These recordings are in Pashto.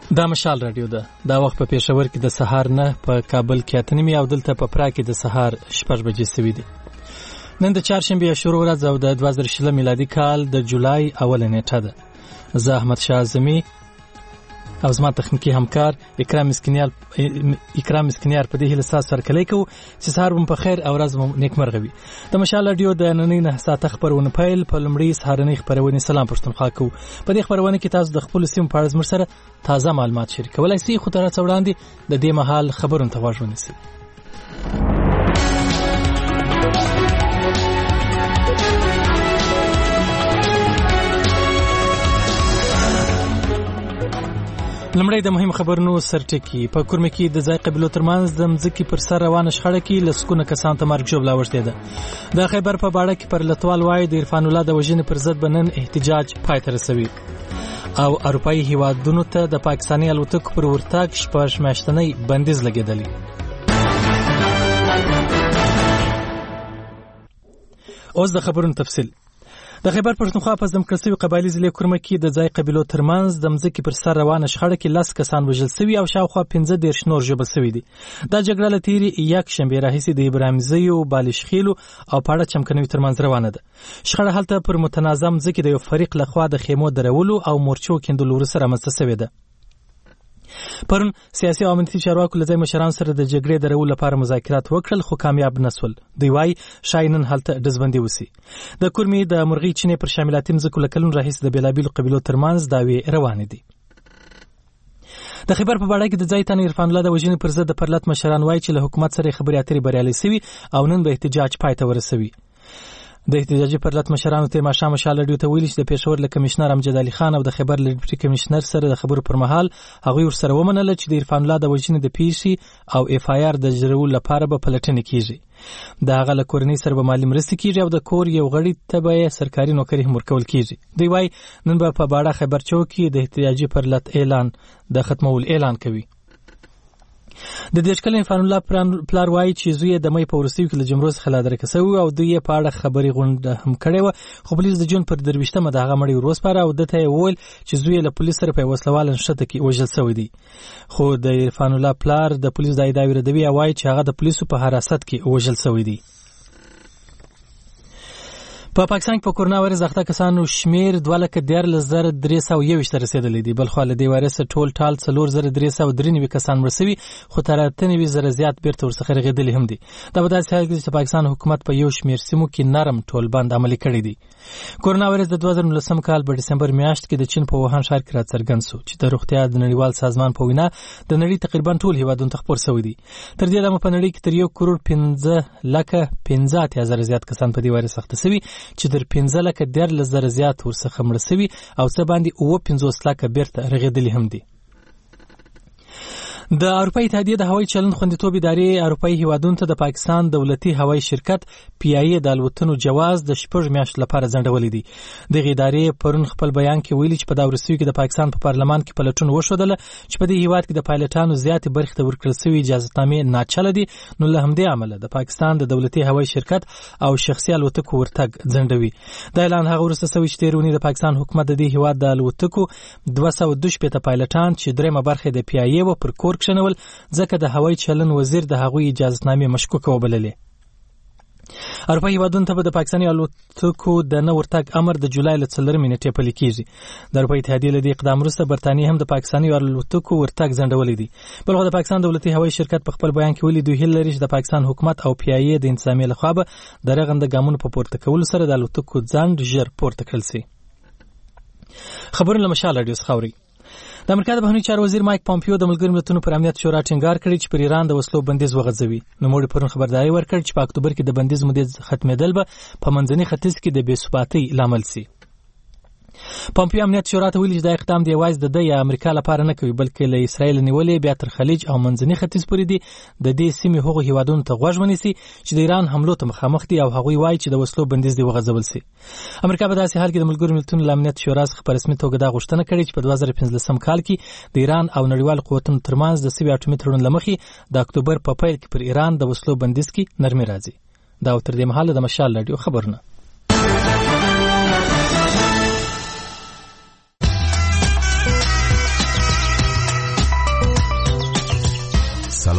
دا مشال رادیو ده. دا وخت په پېښور کې د سهار نه، په کابل کې 8:30 او دلته په پرا کې د سهار 6 بجې سوي دي. نن د چهارشنبې شروع ورځ او د 2020 میلادي کال د جولای اوله نیټه ده. زه احمد شاه اعظمي او زما تخنیکی همکار اکرام مسکینیار په دې هیله ساس سره کوو چې سهار مو په خیر او ورځ مو نیکمرغه وي. د مشال رادیو د نننۍ 9 ساعته خبرونه پیل په لومړي سهارنۍ خبرونه سلام پښتونخوا کوو. په دې خبرونه کې تاسو د خپل سیمې په اړه زموږ سره تازه معلومات شریکولای شئ. خو تر څو وړاندې د دې مهال خبرونه ته غوږ ونیسئ. لمړی د مهم خبرونو سرټکی. په کورمه کې د ځای قبیلو ترمنځ د مځکې پر سر روانه شخړه کې لسګونه کسان ته مرګ ژوبله اوښتې ده. د خیبر په باړه کې پر لتوال وایي د عرفان الله د وژنې پر ضد به نن احتجاج پای ته رسوي. او اروپایي هیوادونو ته د پاکستاني الوتکو پر ورتګ 6 میاشتنی بندیز لګېدلی. اوس د خبرونو تفصیل. د خیبر پښتونخوا په ځمکړسوي قبایلي ضلع کورمه کې د ځای قبیلو ترمنځ د مځکې پر سر روانه شخړه کې 10 کسان وژل شوي او شاوخوا 15 نور ژوبل شوي دي. دا جګړه له تېرې یکشنبې راهیسې د ابراهیمزیو، بالشخیلو او پاړه چمکنوي ترمنځ روانه ده. شخړه هلته پر متنازع مځکې د یو فریق لخوا د خیمو درولو او مورچو کیندلو وروسته رامنځته شوې ده. پرون سیاسي او امنیتي چارواکو له ځای مشرانو سره د جګړې درولو لپاره مذاکرات وکړل، خو کامیاب نسول. دوی وایي شاید نن هلته ډزبندي وسي. د کورمې د مرغۍ چینې پر شاملاتي مځکو له کلونو راهیسې د بېلابېلو قبیلو ترمنځ دعوې روانې دي. د خیبر په باړه کې د ځای تن عرفان الله د وژنې پر ضد د پرلط مشران وایي چې له حکومت سره خبرې اترې بریالۍ سوي او نن به احتجاج پای ته ورسوي. د احتجاجي پرلط مشرانو ته ماښام مشال رادیو ته ویلي چې د پېښور له کمشنر امجد علي خان او د خیبر له ډیپټي کمشنر سره د خبرو پر مهال هغوی ورسره ومنله چې د عرفان الله د وژنې د پیښې او اف آی آر د جوړولو لپاره به پلټنې کیږي. د هغه له کورنۍ سره به مالي مرستې کیږي او د کور یو غړي ته به سرکاري نوکري هم ورکول کیږي. دوی وایي نن به په باړه خیبر چوک کې د احتجاجي پرلط اعلان د ختمولو اعلان کوي. د 30 کلن عرفان الله پلار وایي چې زوی د مې په وروستیو کې له جمرو څخه لادرکه شوی او دوی په اړه خبري غونډه هم کړې و، خو پولیس د جون پر 23مه د هغه مړی وروسپاره او دته ویل چې زوی له پولیس سره په وسلوال نشته کې وژل شوی دی. خو د عرفان الله پلار د پولیس د ادعای ردوی وایي چې هغه د پولیسو په حراست کې وژل شوی دی. په پاکستان کې په کورونا وایرس اخته کسانو شمیر 2,13,321 ته رسیدلی دی. بلخو له دې وایرس ټول ټال 4,393 کسان مړ شوي، خو تر 93 زیات بیرته ورڅخه رغېدلي هم دي. دا په داسې حال کې چې پاکستان حکومت په یو شمیر سیمو کې نرم ټولبند عملي کړی دی. کورونا وایرس د 2019 کال په دسمبر میاشت کې د چین په ووهان ښار کې راڅرګند شو چې د روغتیا د نړیوال سازمان په وینا د نړۍ تقریبا ټول هیوادونو ته خپور شوی دی. تر دې دمه په نړۍ کې تر 1,15,50,000 زیات کسان په دې وایرس اخته شوي چې در 15,13,000 زیات ورڅخه مړ شوي او څه باندې 50,000 بیرته رغېدلي هم دي. د اروپایي اتحادیې د هوایي چلند خوندیتوب ادارې اروپایي هیوادونو ته د پاکستان دولتي هوایي شرکت پی آی ای د الوتنو جواز د 6 میاشتو لپاره ځنډولی دی. دغه ادارې پرون خپل بیان کې ویلي چې په دا وروستیو کې د پاکستان په پارلمان کې پلټون وشودله چې په دې هیواد کې د پایلټانو زیاتې برخې ته ورکړل شوي اجازهنامې ناچله دي. نو له همدې امله د پاکستان د دولتي هوایي شرکت او شخصي الوتکو ورتګ ځنډوي. دا اعلان هغه وروسته شوی چې تېر اونۍ د پاکستان حکومت د دې هیواد د الوتکو 212 پایلټان چې درېمه برخه د پی آی ای و پر کور کښنول ځکه د هوایي چلن وزیر د هغوی اجازهنامې مشکوکه وبللې. اروپایي هیوادونو ته به د پاکستاني الوتکو د نه ورتګ امر د جولای له 4 نیټې پلي کیږي. د اروپایي اتحادیې له دې اقدام وروسته برتانیې هم د پاکستاني الوتکو ورتګ ځنډولی دی. بلخو د پاکستان دولتي هوایي شرکت په خپل بیان کې ویلي دوی هیله لري چې د پاکستان حکومت او پی آی ای د انتظامیې لخوا به د رغنده ګامونو په پورته کولو سره د الوتکو ځنډ ژر پورته کړل شي. خبرونه له مشال رادیو څخه اورئ. د امریکا د بهرنیو چارو وزیر مایک پامپیو د ملګرو ملتونو پر امنیت شورا ټینګار کړی چې پر ایران د وسلو بندیز وغځوي. نوموړي پرون خبرداری ورکړ چې په اکتوبر کې د بندیز مودې ختمېدل به په منځني ختیځ کې د بې ثباتۍ لامل شي. پامپیو امنیت شورا ته ویلي چې دا اقدام د یوازې د ده یا امریکا لپاره نه کوي، بلکې له اسرایل نیولې بیا تر خلیج او منځني ختیځ پورې دي د دې سیمې هغو هیوادونو ته غوږ ونیسي چې د ایران حملو ته مخامخ دي او هغوی وایي چې د وسلو بندیز دې وغځول شي. امریکا په داسې حال کې د ملګرو ملتونو له امنیت شورا څخه په رسمي توګه دا غوښتنه کړې چې په 2015 کال کې د ایران او نړیوالو قوتونو ترمنځ د سوي اټومي تړون له مخې د اکتوبر په پیل کې پر ایران د وسلو بندیز کې نرمي راځي. دا تر دې مهاله د مشال رادیو خبرونه.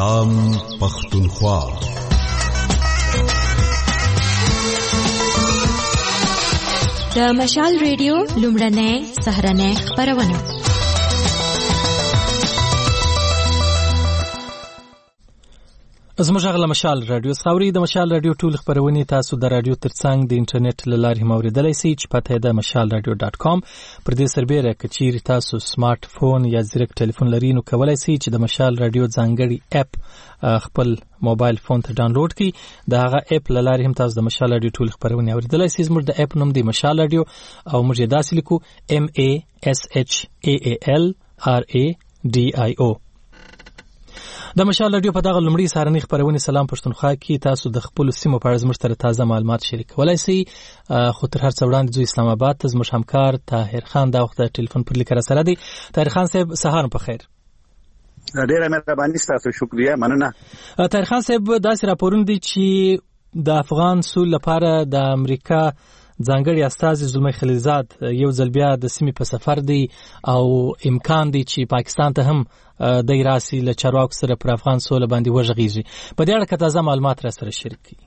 پیغام پختونخوا. د مشال ریډیو لومړنۍ سهارنۍ خپرونه. زموږ غږ مشال رادیو خاوري د مشال رادیو ټول خبرونه تاسو د رادیو ترڅنګ د انټرنیټ له لارې موریدلای شئ چې پته ده mashalradio.com. پر دې سربېره کچیر تاسو سمارټ فون یا زیرک ټلیفون لرئ نو کولای شئ چې د مشال رادیو ځانګړي اپ خپل موبایل فون ته ډاونلوډ کړئ. دا هغه اپ له لارې هم تاسو د مشال رادیو ټول خبرونه اوریدلای شئ. زموږ د اپ نوم دی مشال رادیو او موږ یې داسې لیکو MASHALRADIO. د مشال رادیو په دغه لومړی سهارنۍ خبرونه سلام پښتونخوا کې تاسو د خپل سیمو په اړه زموږ سره تازه معلومات شریکولای شئ. خو تر هر څه وړاندې زو اسلام آباد ته زموږ همکار طاهر خان دا وخت ټلیفون پر لیکره سره دی. طاهر خان صاحب سهار په خیر. ډیره مهرباني ستاسو شکریه مننه. طاهر خان صاحب داسې راپورونه دي چې د افغان سول لپاره د امریکا ځانګړي استازي زلمی خلیلزاد یو ځل بیا د سیمې په سفر دی او امکان دی چې پاکستان ته هم د راسي له چارواکو سره پر افغان سول باندې وژغیږي. په دې اړه که تازه معلومات را سره شریک کړئ.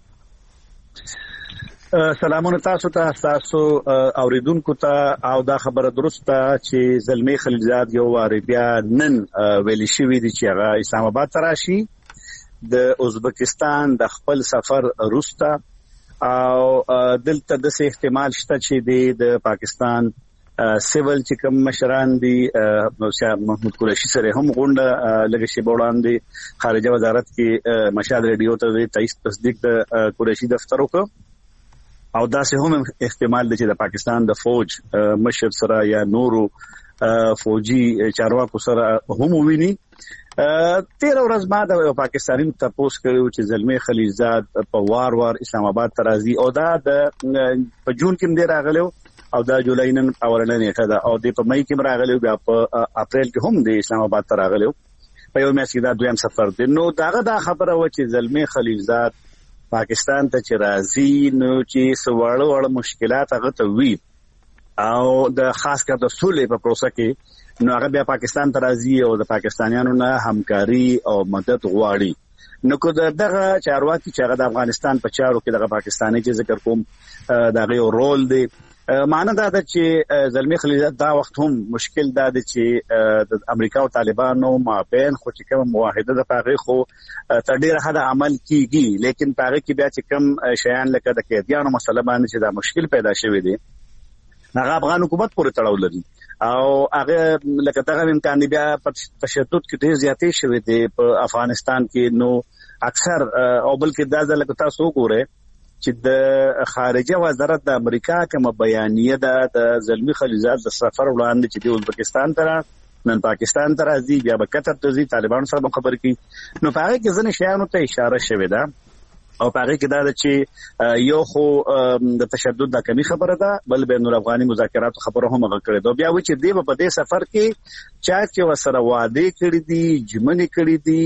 سلامونه تاسو ته تاسو اوریدونکو ته او دا خبره درسته چې زلمی خلیلزاد یو واری بیا نن ویل شوی دی چې هغه اسلام آباد ته راشي د ازبکستان د خپل سفر وروسته او دلته د څه احتمال شته چې د پاکستان سیول چې کوم مشران دي شاه محمود قریشي سره هم غونډه لږه شی وړاندې خارجه وزارت کې مشال ریډیو ته د تصدیق د قریشي دفتر وکړ او دا سه هم احتمال دی چې د پاکستان د فوج مشر سره یا نورو فوجي چارواکو سره هم وویني. 13 ورځ بعد پاکستاني تپوس کړو چې زلمی خلیلزاد په وار اسلام آباد ته راځي او دا د په جون کې مده راغلو او دا جولای نن اورنه نیټه ده او د په مې کې راغلو بیا په اپریل کې هم د اسلام آباد ته راغلو په یو میاشت دا دویم سفر دی. نو دا خبره و چې زلمی خلیلزاد پاکستان ته چې راځي نو چې سوړو مشکلات هغه ته وی او د خاص کر د صلح په پروسه کې نو هغه بیا پاکستان ته راځي او د پاکستانیانو نه همکاري او مدد غواړي. نو کو دغه چارواکي چې هغه د افغانستان په چارو کې دغه پاکستاني چې ذکر کوم دغه یو رول دی. معنی دا ده چې زلمی خلیلزاد دا وخت هم مشکل دا دی چې د امریکا او طالبانو مابین خو چې کوم معاهده د پاغي خو تر ډیره حد عمل کیږي لیکن پاغي کې بیا چې کوم شیان لکه د قیدیانو مسله باندې چې دا مشکل پیدا شوی دی هغه افغان حکومت پورې تړاو لري او هغه لکه دغه امکان دی بیا تشدد کې ډیر زیاتې شوی دی په افغانستان کې. نو اکثر او بلکې دا لکه تاسو وګورئ چې د خارجه وزارت د امریکا کوم بیانیه ده د زلمی خلیلزاد د سفر وړاندې چې د ازبکستان ته نن پاکستان ته راځي بیا به قطر ته ځي طالبانو سره خبر کوي. نو په هغه کې ځنه شیانو ته اشاره شوې ده او په هغه کې دا چې یو خو د تشدد د کمی خبره ده بل بین الافغاني مذاکرات خبره هم غوړه ده. بیا و چې دی په دې سفر کې چې وسره وعده کړې دي جمعنی کړې دي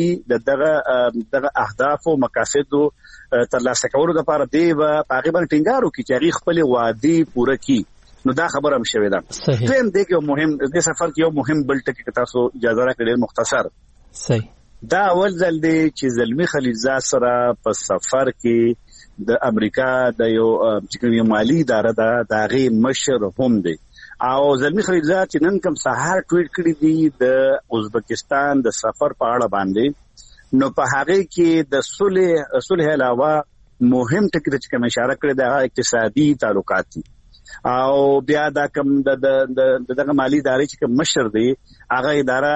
دغه اهداف او مقاصد ترلاسه کولو لپاره دی په هغه باندې ټینګارو کې چې هغه خپل وعده پوره کړي. نو دا خبره هم شوې ده. تم دې کې مهم د سفر کې یو مهم بل ټکی تاسو اجازه راکړئ مختصر. صحیح. دا اول ځل دی چې زلمی خلیلزاد سره په سفر کې د امریکا د یو مالی اداره ده د هغې مشر هم دی او زلمی خلیلزاد چې نن کوم سهار ټویټ کړی دی د ازبکستان د سفر په اړه باندې نو په هغه کې د صلح علاوه مهم ټکی چې کوم اشاره کړی دی اقتصادي تعلقات دي او بیا دا کوم دغه مالی ادارې چې کوم مشر دی هغه اداره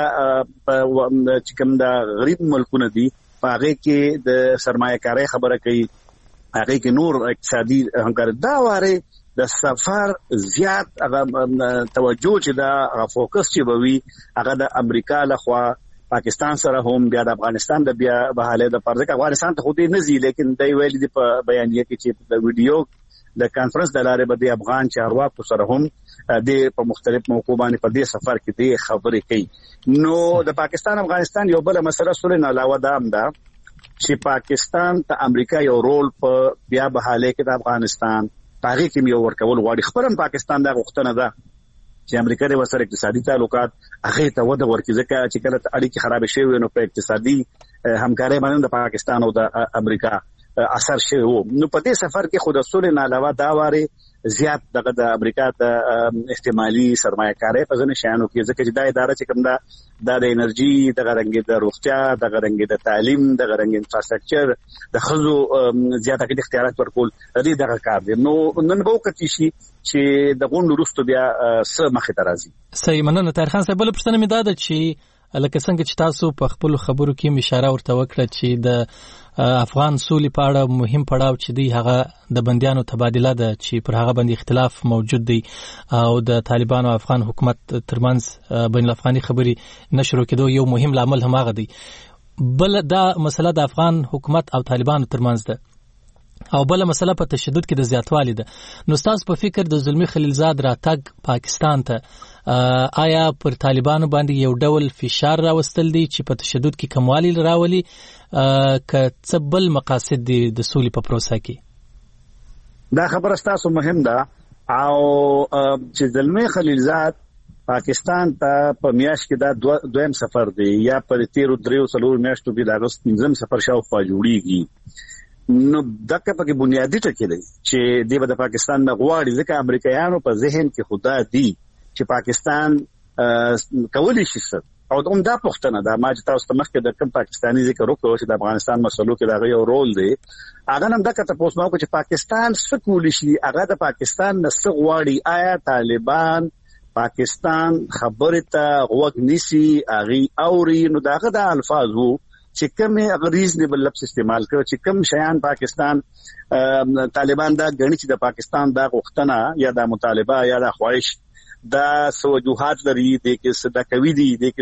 چې کوم د غریب ملکونو دي هغه کې د سرمایه کاري خبره کوي هغه کې نور اقتصادي همکار دا واره د سفر زیات هغه توجه چې دا فوکس چې بوي هغه د امریکا لخوا پاکستان سره هم بیا د افغانستان د بیا بحاله د پرځ افغانستان ته خو دې نه زی لیکن دای ویل دي په بیانیه کې چې د ویډیو د کانفرنس د لارې به د افغان چارواکو سره هم د په مختلف موضوع باندې په دې سفر کې د خبرې کوي. نو د پاکستان افغانستان یو بل مسله سره نه علاوه دا هم ده چې پاکستان ته امریکا یو رول په بیا بحاله کې د افغانستان تاریخ کې یو ورکول غواړي. خبرم پاکستان دا غوښتنه ده چې امریکا د وسره اقتصادي تعلقات هغه ته وده ورکړي ځکه چې کله اړیکې خراب شي نو په اقتصادي همکاري باندې د پاکستان او د امریکا اثر شوی وو. نو په دې سفر کې خود اصول نه علاوه دا واره زیات د امریکا د احتمالي سرمایه‌کاري په ځنه شانو کې ځکه چې دا اداره چې کوم دا د انرژي د غرنګ د روغتیا د غرنګ د تعلیم د غرنګ انفراستراکچر د خزو زیاته کې اختیارات ورکول دې دغه کار دی. نو نن به وکړي شي چې د غونډو وروسته بیا څه مخې ته راځي. صحیح مننه طاهر خان صاحب. بل پوښتنه مې دا ده چې لکه څنګه چې تاسو په خپل خبرو کې اشاره ورته وکړه چې د افغان سولې په اړه مهم پړاو چې دی هغه د بنديانو تبادله ده چې پر هغه باندې اختلاف موجود دی او د طالبانو او افغان حکومت ترمنځ بین الافغاني خبرې نشرو کېدو یو مهم عامل هم هغه دی. بل دا مسله د افغان حکومت او طالبانو ترمنځ ده او بل مسله په تشدد کې د زیاتوالي ده. نو تاسو په فکر د زلمی خلیلزاد راتګ پاکستان ته آیا پر طالبانو باندې یو ډول فشار راوستل دي چې په تشدد کې کموالی راولي که څه بل مقاصد دي د سولې په پروسه کې؟ دا خبره تاسو مهم ده او چې زلمی خلیلزاد پاکستان ته په میاشت کې دا دویم سفر دی یا پر 13 میاشتو کې د اگست 15 سفر شاوخوا جوړیږي. نو دغه په بنیادی ټکی دی چې د پاکستان نه غواړي ځکه امریکایانو په ذهن کې خدا دی چې پاکستان کولی شي او دا پښتنه دا ما چې تاسو ته مخکې د کوم پاکستاني ذکر وکړو چې د افغانستان مسلو کې دا یو رول دی هغه هم دا کته پوښتنه وکړه چې پاکستان څه کولی شي هغه د پاکستان نه څه غواړي آیا طالبان پاکستان خبره ته غوږ نیسي هغه اوري. نو داغه د الفاظو چې کوم ریزنیبل لفظ استعمال کړو چې کوم شیان پاکستان طالبان دا غني چې د پاکستان دا غوښتنه یا د مطالبه یا د خواهش دا سوجوهات لري د کې صدا کوي دي د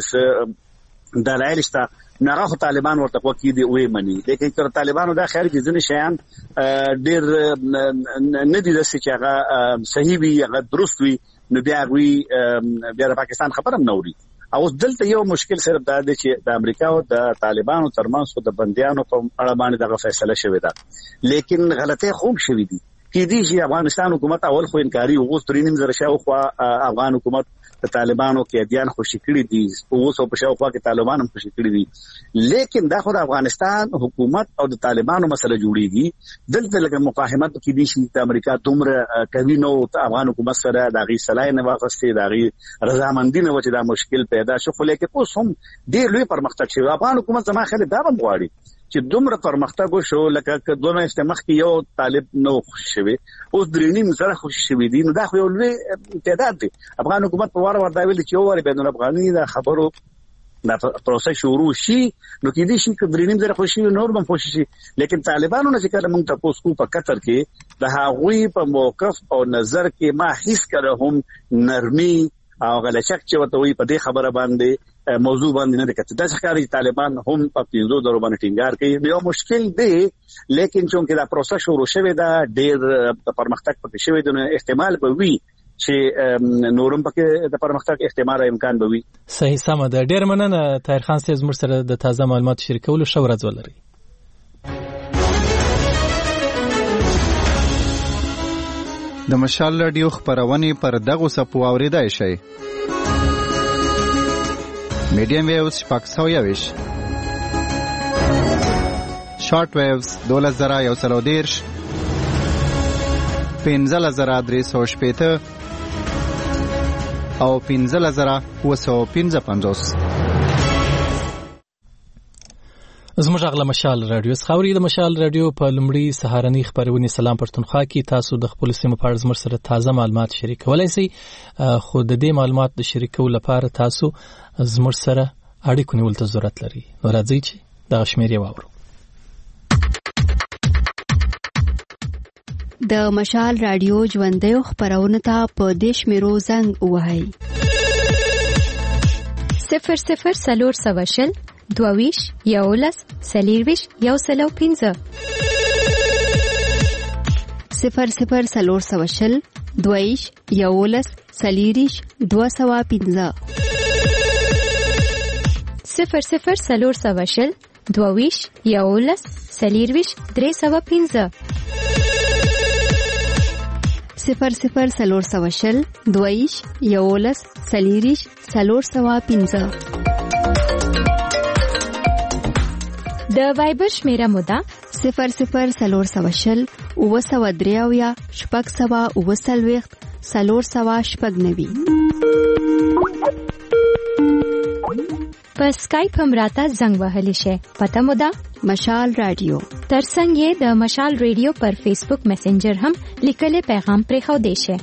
کې د لایلستا ناغه طالبان ورته کوي دی وې مني لیکن تر طالبانو دا خیر کې ځنه شیان ډېر نه دي چې هغه صحیح وي هغه درست وي نو بیا د پاکستان خبره نه اوري. او دلته یو مشکل صرف دا دی چې د امریکا او د طالبانو ترمنځ د بنديانو په اړه باندې دغه فیصله شوې ده لیکن غلطه خوب شوې دي کې دي چې افغانستان حکومت اول خو انکاري او 3.5 شاوخوا افغان حکومت د طالبانو کې ادیان خوشی کړی دي او په شاوخوا کې طالبان هم خوشی کړی دي لیکن دا خو د افغانستان حکومت او د طالبانو مسله جوړیږي دلته لکه مقاومت کې دي چې د امریکا دومره کوي نو د افغان حکومت سره د غي صلاح نه واغستې د غي رضامندي نه و چې دا مشکل پیدا شو خو لیکن اوس هم ډېر لوی پرمختګ شوی افغان حکومت زما خل دا غواړي چې دومره پرمختګ وشو لکه دوه استمخ کې یو طالب نو خوشی شوی اوس درېنیم سره خوشی شوی دي نو دا خو یو لوی تعداد دی. افغان حکومت په واره وردا ویل چې یو واره بین افغاني دا خبرو دا پروسه شروع شي نو کې دي چې درېنیم سره خوشی نور هم خوشی شي لیکن طالبانو نه چې کله موږ تاسو کو په قطر کې د هغوی په موقف او نظر کې ما هیڅ کړه هم نرمي او غلچک چې وته وي په دې خبره باندې موضوع باندې نه دکته د ښکاری طالبان هم په پیزو درو باندې ټینګار کوي یو مشکل دی لیکن چونکه دا پروسه شروع شوه دا ډېر پرمختګ پکې شوی دی احتمال به وي چې نورم پکې د پرمختګ احتمال امکان به وي. صحیح سم ده. ډېر مننه طاهر خان صاحب زموږ سره د تازه معلومات شریکولو شو ورځ ولري. د مشال رادیو خبرونه پر دغه سپو اوریدای شي میډیم ویوز پاکستان یوش شارټ ویوز 2110 15315 او 15355 زموږ غلا مشال رادیو خاوري د مشال رادیو په لمړی سهارنی خبرونه سلام پښتونخوا کې تاسو د خپل سیمه په اړه زموږ سره تازه معلومات شریکولای شئ خو د دې معلومات د شریکولو لپاره تاسو زموږ سره اړیکه نیول ته ضرورت لري. نو راځئ چې د شمیرې واورو. د مشال رادیو ژوندۍ خبرونه ته په دیش میرو زنګ وهاي 00 دویش یولس سلیرویش یو سلو 15 00 دویش یولس سلیریش 215 00 دویش یولس سلیرویش 315 00 دویش یولس سلیریش 415 د وایبر شمیره موده 0040 903 690 490. په اسکایپ هم راته زنګ وهلی شي. پته موده مشال رادیو. ترڅنګ یې د مشال رادیو پر فیسبوک میسنجر هم لیکلي پیغام پرې خو دی شي.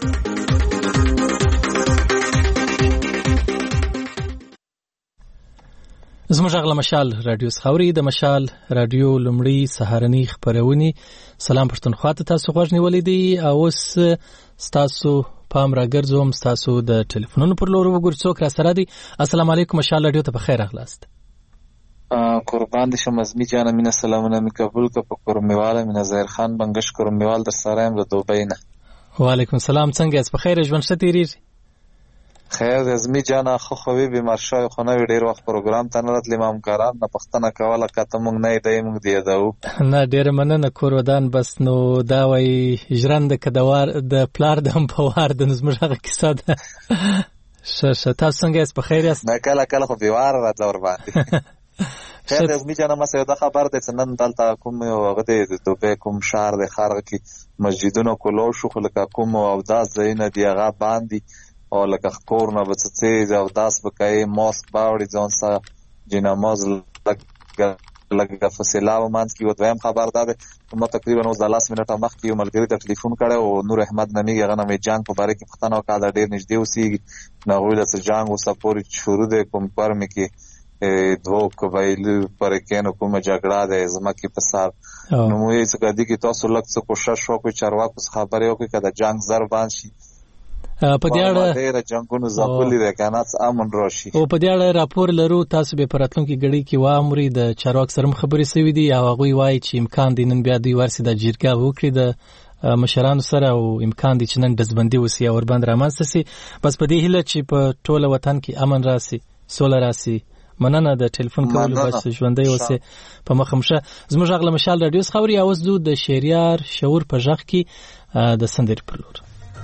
زموږ غږ مشال رادیو خاوري د مشال رادیو لومړی سهارنی خبرونه سلام پښتونخوا ته تاسو غوږ نیولې دي او اوس تاسو پام راګرځوم تاسو د ټلیفونونو پر لور وګورئ څوک را سره دي. السلام علیکم مشال رادیو ته بخیر راغلاست. قربان دي شم ازمی جان مینه سلامونه می قبول ک په کورمیواله مینه زهیر خان بنگش کورمیوال در سره ام د دوبۍ نه. وعلیکم السلام څنګه یاست بخیر ژوند شته تیریږي؟ خیر ازمی جان خو خوي بیمار شوی خو نو ډیر وخت پروګرام ته نه راتلی مام کاران نه پښتنه کوله کته مونږ نه دی مونږ دی داو نه ډیر مننه کور ودان بس نو دا وای ژرند کدوار د پلار د هم په وار د نظمغه کیسه ده. شه تاسو څنګه یاست بخیر یاست؟ نه کله کله خو بیوار راتل ور باندې. خیر ازمی جان ما سره د خبر د سنن دلته کوم هغه د دوبه کوم شهر د خارغ کی مسجدونو کولو شو خلک کوم او دا زینه دی هغه باندې او لکه کور نه بچته او داس بکای ماسک باوړي ځان سره جنماز لګ فاصله و مانس کی وته هم خبر ده نو تقریبا اوس د 10 منټه مخکې یو ملګری ته ټلیفون کړو او نور احمد نمی هغه نوې جنگ په باره کې پښتنه او کاله ډیر نږدې اوسې نو ویل چې جنگ اوسه پوری شروع ده کوم پر مې کې دوه قبایل پر کې نو کومه جګړه ده زمکه په سر نو موږ څه کدي کې تاسو لږ څه کوشش وکړو چارواکو خبرې وکړي کله جنگ زر باندې شي په دې اړه ډېر جنگونو ځپلي ده کنه امن راشي او په دې اړه راپور لرو تاسو به پراتلونکو غړي کې وامري د چارواک سره خبرې سوي دي او هغه وایي چې امکان دی نن بیا دوی ورسې د جرګه وکړي د مشرانو سره او امکان دی چې نن دزبندي وسی او ور باندې رامنځته سي بس په دې هیله چې په ټوله وطن کې امن راسي سوله راسي. مننه د ټلیفون کولو بس ژوندۍ اوسه په مخمشه زموږ غږ مشال رادیو خبري اواز دو د شهریار شعور په ژغ کې د سندري پر لور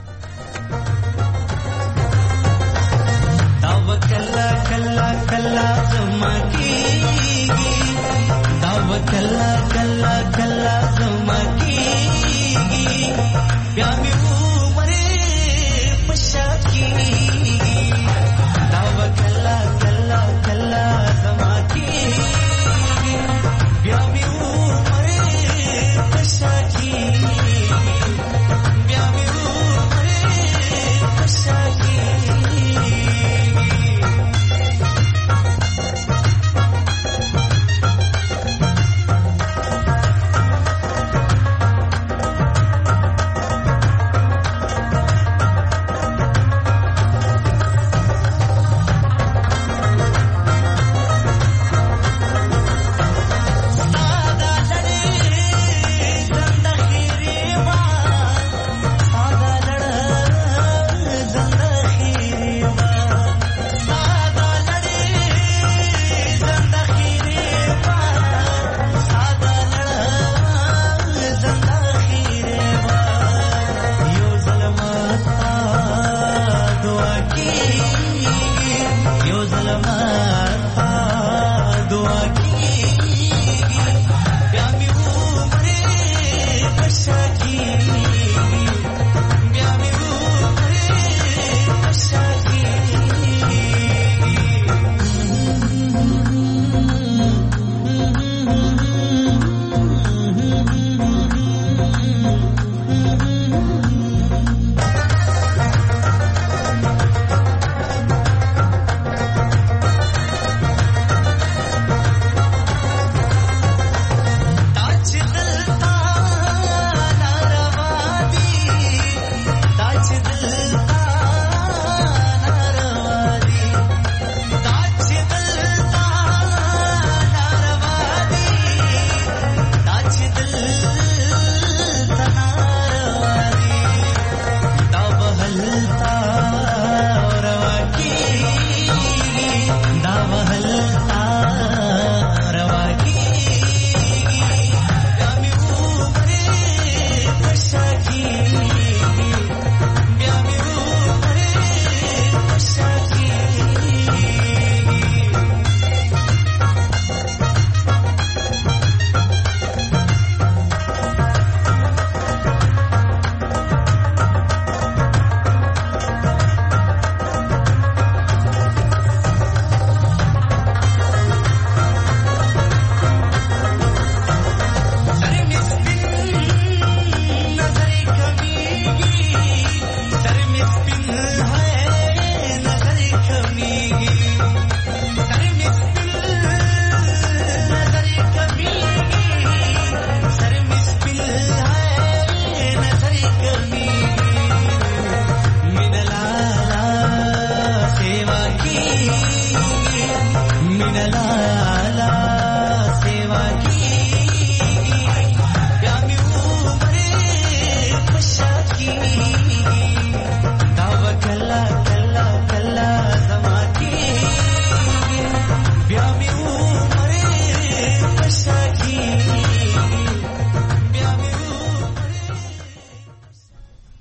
کلا کلا کلا زما کیږي دا کلا کلا کلا زما کیږي بیا مې عمره پښا کیږي دا کلا کلا کلا زما کیږي بیا مې عمره پښا کیږي بیا مې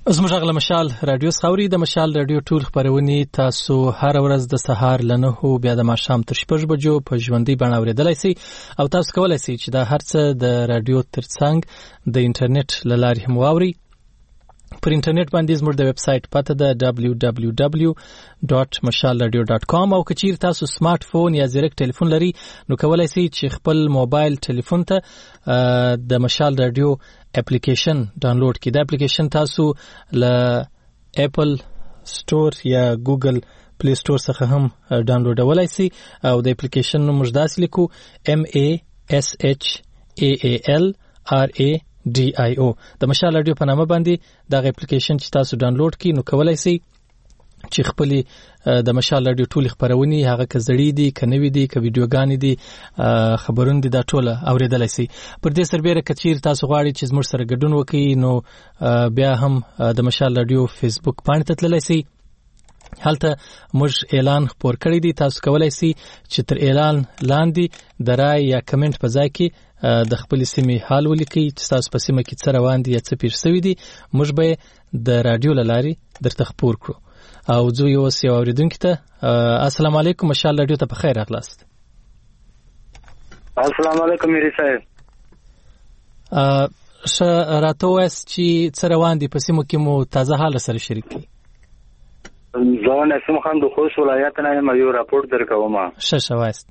زموږ غل مشال رادیو خوري د مشال رادیو ټول خبرونه تاسو هر ورځ د سهار لنه بیا د ماښام تر 6 بجو په ژوندۍ بڼه اوریدلای شئ او تاسو کولای شئ چې دا هرڅه د رادیو ترڅنګ د انټرنیټ لارې هم واوري. پر انټرنیټ باندې زموږ د ویب سټ پته ده www.mashalradio.com او کچیر تاسو سمارټ فون یا زیرک ټلیفون لري نو کولای شئ چې خپل موبایل ټلیفون ته د مشال رادیو اپلیکیشن ډاونلوډ کړئ. دا اپلیکیشن تاسو له اپل سٹور یا ګوګل پلی سٹور څخه هم ډاونلوډولای شئ او د اپلیکیشن نوم موږ داسې لیکو MASHALRADIO د مشال رادیو په نامه باندې دا اپلیکیشن چې تاسو ډاونلوډ کړئ نو کولای شئ چې خپل د مشال رادیو ټول خبرونه هغه کزړی دي کنوي دي ک ویډیوګان دي خبرونه دي دا ټول اوریدلای شي. پر دې سربېره کچیر تاسو غواړئ چې زموږ سره ګډون وکړئ نو بیا هم د مشال رادیو فیسبوک باندې تللی شئ. هلته موږ اعلان خبر کړی دی. تاسو کولای شئ چې تر اعلان لاندې د رائے یا کمنټ په ځای کې د خپل سیمې حال ولیکئ چې تاسو په سیمه کې څه روان دي یا څه پیښ شوی دي. موږ به د رادیو لاري درته خبر کړو. او زه یو سی اوریدونکو ته السلام علیکم مشال رادیو ته په خیر راغلاست. السلام علیکم میری صاحب. راته واس چې څه روان دي په سیمو کې مو تازه حال سره شریک کړئ. زه نسیم خان د خوست ولایت نه یم یو راپورټ درکوم. ښه وایست.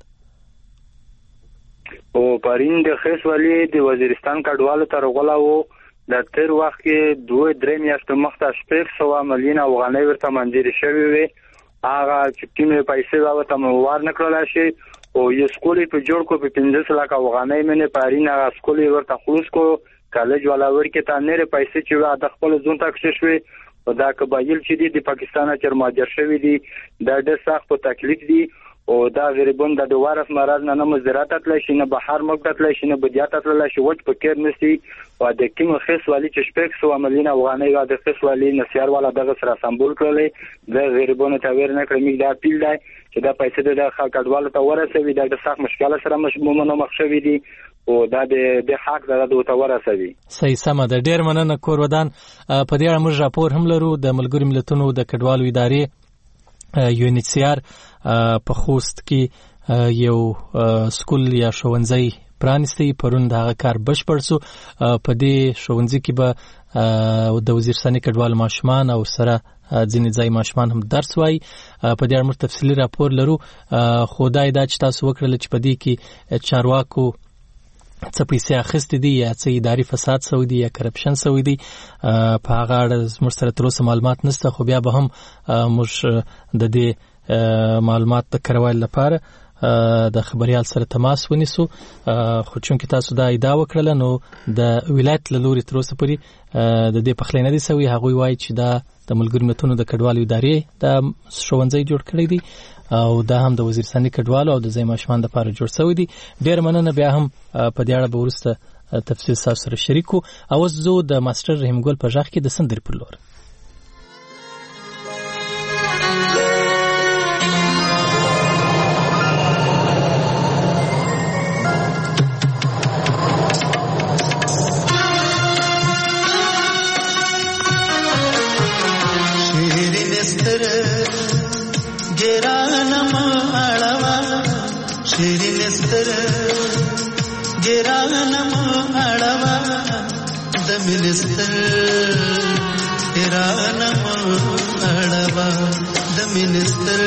او پرین د خیس ولی د وزیرستان کډوالو تر غلاو د تیر وخت کې 2-3 میاشتې مخته 600 ملیون افغانۍ ورته منځري شوې وي. هغه چې کومې پیسې راوته موار نکړل شي او یو سکولې په جوړ کو په 15 لک افغانۍ منه پرین هغه سکولې ورته خلوص کو کالج ولا ورکه تا نه پیسې چې د خپل ځون تکشش وي او دا قبایل چې دي د پاکستان چر ماجر شوی دي دا د سخت په تکلیف دي او دا غریبون د دوارف مراد نه مزرعت تل شي نه بهر مګ تل شي نه بدیات تل شي وټ په کېر نسی او د کوم خیس والی چې شپږ سو مليون افغانۍ د خیس والی نسیار والا دغه سره سمبول کړلې د غریبونو ته ور نه کړی دا پیل دی چې دا پیسې د خلکړوالو ته ورسوي د سخت مشکله سره مخ شوی دي او دا د حق د دوتوره سوي. صحیح سم ده. ډیر مننه کور ودان. په دې اړه موږ راپور هم لرو د ملګرو ملتونو د کډوالو ادارې UNHCR په خوست کې یو سکول یا ښوونځی پرانیستی پرون دا کار بشپړ شو. په دې ښوونځي کې به د وزیرستاني کډوالو ماشومان او سره ځینې ځای ماشومان هم درس وایي. په دې اړه موږ تفصیلي راپور لرو. خدای دا چې تاسو وکړل چې په دې کې چارواکو څه پیسې اخیستې دي یا څه اداري فساد شوی دی یا کرپشن شوی دی په هغه اړه زموږ سره تر اوسه معلومات نشته خو بیا به هم موږ د دې معلومات د کروالو لپاره د خبريال سره تماس ونیسو. خو چونکې تاسو دا ادعا وکړله نو د ولایت له لوري تر اوسه پورې د دې پخلی نه دي شوی. هغوی وایي چې دا د ملګرو ملتونو د کډوالو ادارې د ښوونځی جوړ کړی دی او دا هم د وزیرستاني کډوالو او د ځای ماشومان لپاره جوړ شوی دی. ډېر مننه. بیا هم په دې اړه به وروسته تفصیل تاسو سره شریکو. او اوس زه د ماسټر رحیم ګل په غږ کې د سندرې پر لور. minister irana madava the minister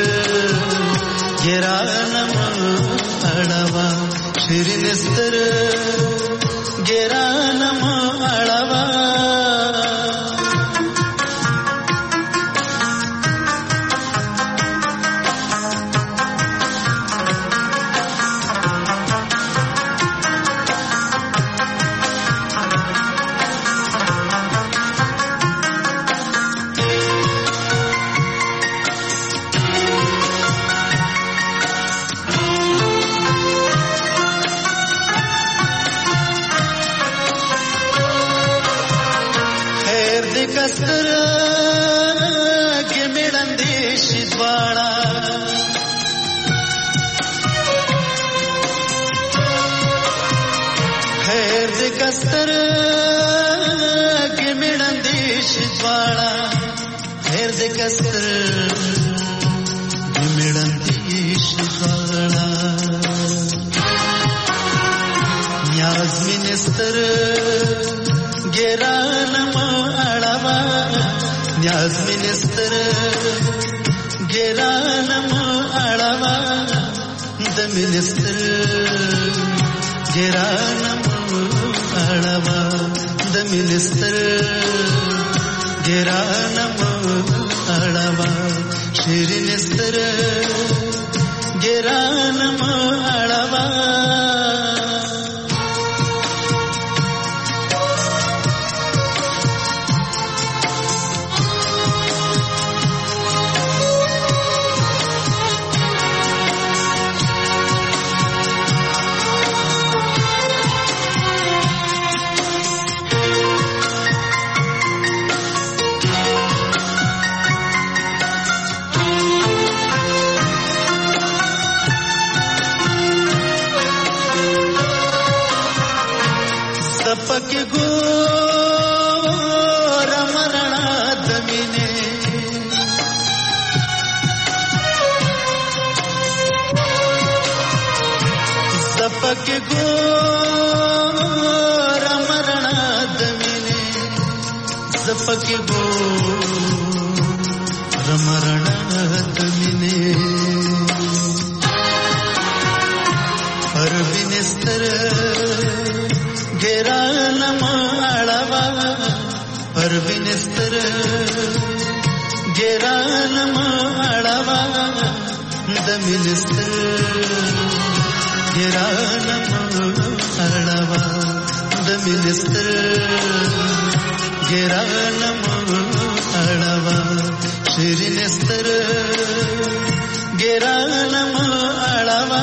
irana madava shri minister irana madava دواړه خیر دې کستر میړن دې شخړه نیاز منستر ګرانم اړوا نیاز منستر ګرانم اړوا د منستر ګرانم اړوا د منستر ګرانم اړوا شیرین ستر ګرانم اړوا پک ګور مرنا دمینه سپک ګور مرنا دمینه سپک ګور مرنا دمینه پروینستر ګرانم اړوا پروینستر ګرانم اړوا د منستر ګرانم اړوا د منستر ګرانم اړوا شیرینستر ګرانم اړوا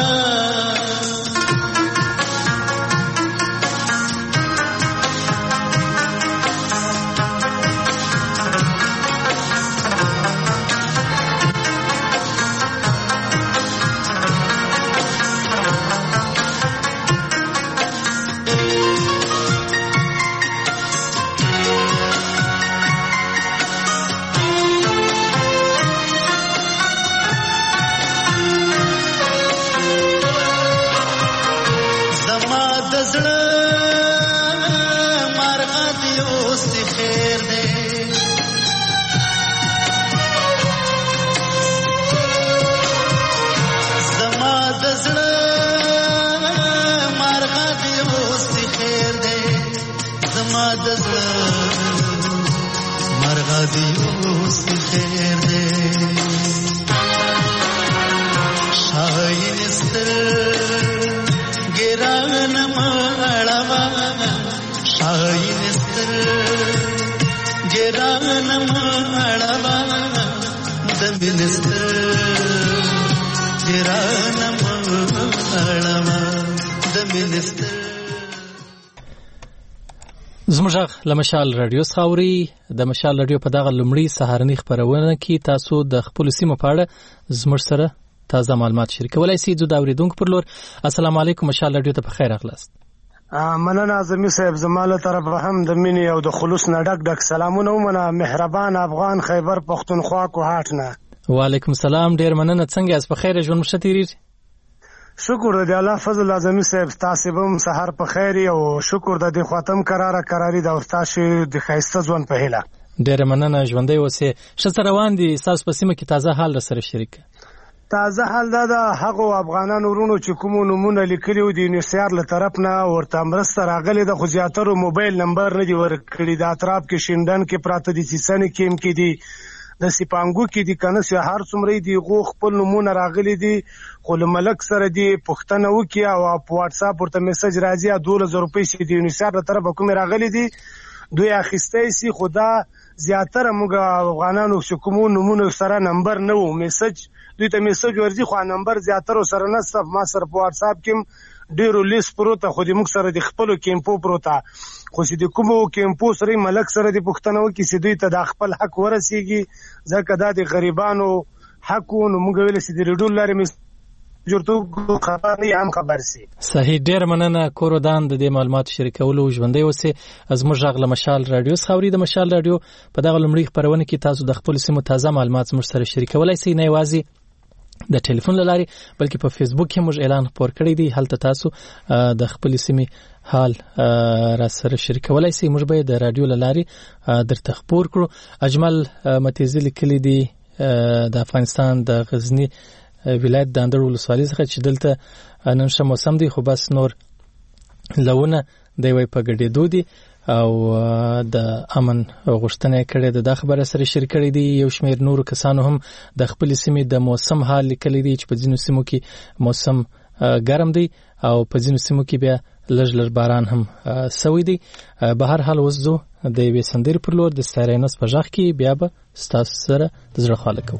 دیوس خیر دے شاین ستر ګرانم اړوا شاین ستر ګرانم اړوا د منستر ګرانم اړوا د منستر زموږ لمشال رادیو خاوري د مشال رادیو په دغه لومړی سهارنی خبرونه کې تاسو د خپل سیمه په اړه زموږ سره تازه معلومات شریکولای شئ. د اوریدونکو پر لور السلام علیکم، مشال رادیو ته په خیر اغلاست. مننه اعظمي صاحب، زماله طرف هم د مینې او د خلوص نه ډک سلامونه ومنه. مهربان افغان خیبر پښتونخوا کوهاټ نه. وعلیکم السلام، ډیر مننه. څنګه یاست؟ په خیر ژوند مو تیریږي؟ شکر د الله فضل اعظمي صاحب، تاسو هم سحر په خیر او شکر د دې خاتم قراری د ورتاشه د خیسته ځوان په هله. ډیر مننه، ژوندۍ اوسئ. شته روان دي تاسو په سیمه کې تازه حال سره شریک؟ تازه حال دا هغه افغانانو ورونو چې کوم نمونه لیکلي و دي نسیار له طرف نه ورته مرسته راغلي د خو زیاترو موبایل نمبر نه دی ورکړي. د اطراف کې شیندن کې پراته دي، سیسن کې هم کې دي، د سپانګو کې دي، کنه سه هر څومره دي غو خپل نمونه راغلي دي. خو ملک سره دي پښتنه وکي او په واتس اپ ورته میسج راځي 2000 روپۍ سي دي نسیار له طرف کوم راغلي دي دوی اخیستې سي. خدا زیاتره موږ افغانانو چې کوم نمونه سره نمبر نه و میسج دوی ته میسج ورځي، خو نمبر زیاتره سره نه صف ما سره په واتس اپ کې ډیرو لیست پروته، خو د موږ سره د خپل کیمپو پروته، خو چې د کوم کیمپو سره ملک سره د پښتنو کې چې دوی ته د خپل حق ورسیږي، ځکه دا د غریبانو حق نو موږ ویل چې د ریډول لارې جوړتو خبر نه هم خبر سي. صحیح، ډیر مننه کورودان د دې معلوماتو شریکولو ژوندۍ اوسه. زموږ غږ له مشال رادیو خاوري د مشال رادیو په دغه لمړی خبرونه کې تاسو د خپل سیمو تازه معلومات زموږ سره شریکولای شئ، نه یوازې د ټلیفون لاري بلکې په فیسبوک کې موږ اعلان خپور کړی دی. هلته تاسو د خپل سیمې حال را سره شریکولای شئ. موږ به د رادیو لاري درته خپور کړو. اجمل متیزی لیکلی دی د افغانستان د غزنی ولایت د اندړ ولسوالۍ څخه چې دلته نن ښه موسم دی، خو بس نور لونه دی وای په ګډېدو دي او د امن غوښتنه کړې ده. خبره سره شریک کړې دي. یو شمېر نور کسانو هم د خپل سیمې د موسم حال لیکلی دی چې په ځینو سیمو کې موسم ګرم دی او په ځینو سیمو کې بیا لږ لږ باران هم سوی دی. به هر حال اوس زه د یوې سندرې پر لور د ستاینس په غږ کې بیا به ستاسو سره د زړه خواله کوم.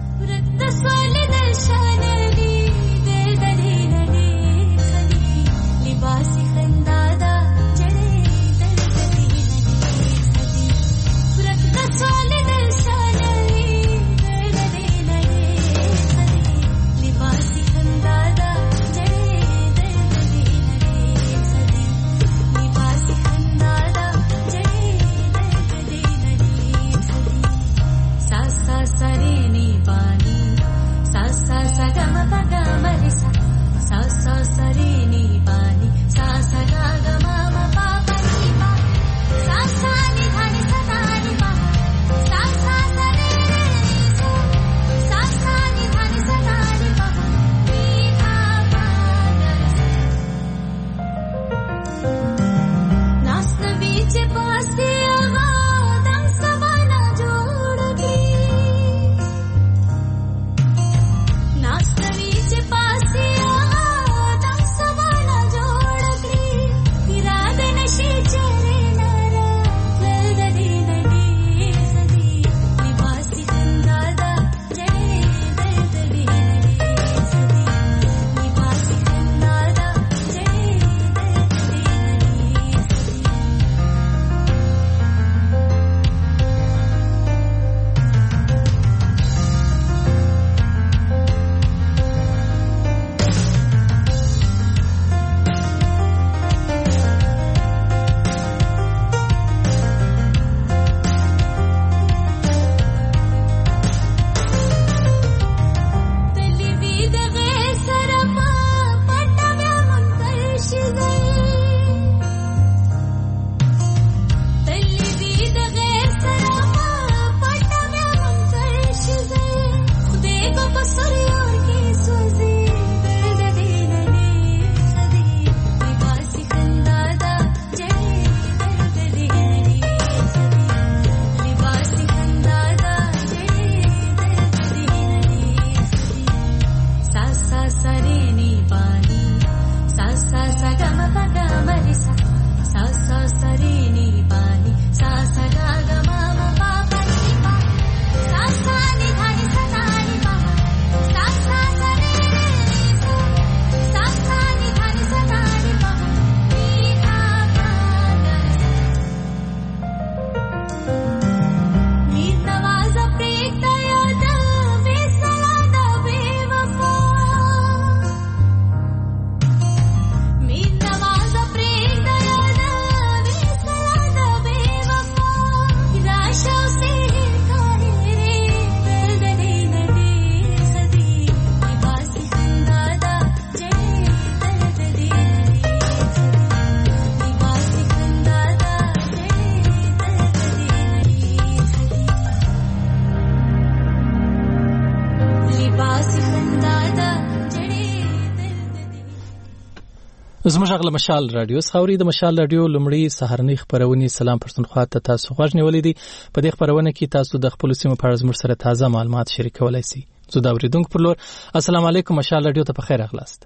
زموږ غږ له مشال رادیو خاوري د مشال رادیو لمړی سهارنی خبرونه سلام پښتونخوا ته تاسو غوږ نیولې دي. په دې خبرونه کې تاسو د خپل سیمو په اړه زموږ سره تازه معلومات شریکولای شئ. زه دا اوریدونکو پر لور السلام علیکم مشال رادیو ته په خیر اغلاست.